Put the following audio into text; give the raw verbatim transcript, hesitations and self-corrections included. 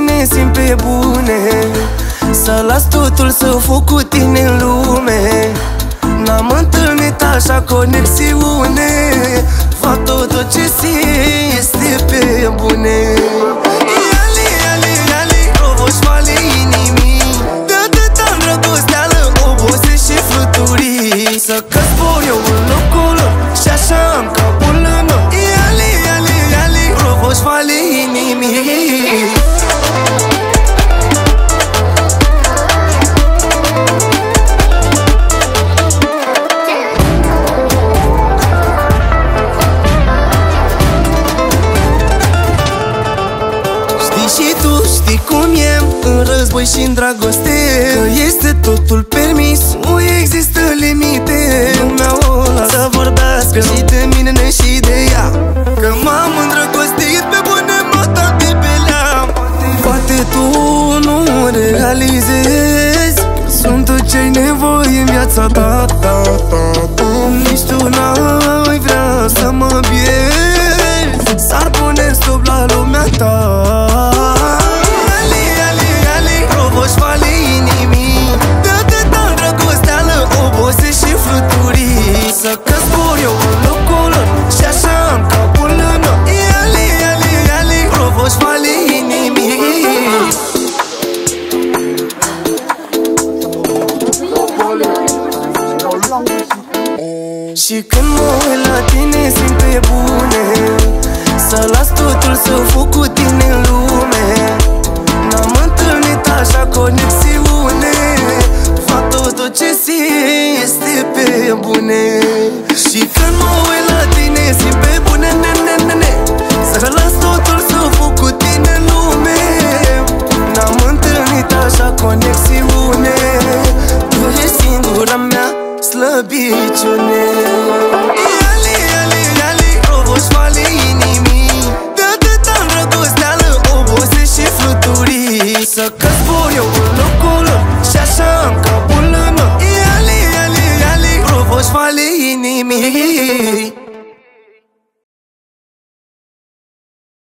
tine simt pe bune, să las totul să fac cu tine în lume. N-am întâlnit așa conexiune, fac tot ce este pe bune. Iali, iali, iali, rovoșoale inimii, de atâta îndrăgosteală obose și fluturii. Să că zbor eu în locul lor și așa am capul în or. Iali, iali, iali, rovoșoale inimii. Și tu știi cum e în război și în dragoste, că este totul permis, nu există limite. Lumea o las să vorbească și de mine și de ea, că m-am îndrăgostit pe bune, m-a dat de pelea. Poate tu nu realizezi că sunt tot ce-ai nevoie în viața ta, ta, ta, ta. Nici tu n-ai vrea să mă pierzi, s-ar pune stop la lumea ta. Rovoșoale inimii, de atâta îndrăgosteală obose și fluturii. Să că zbor eu în locul lor și așa am capul în or. Iali, iali, iali, rovoșoale inimii. Și când mă uit la tine simt pe bune, să las totul să fac cu tine în lume. N-am întâlnit așa conexiune,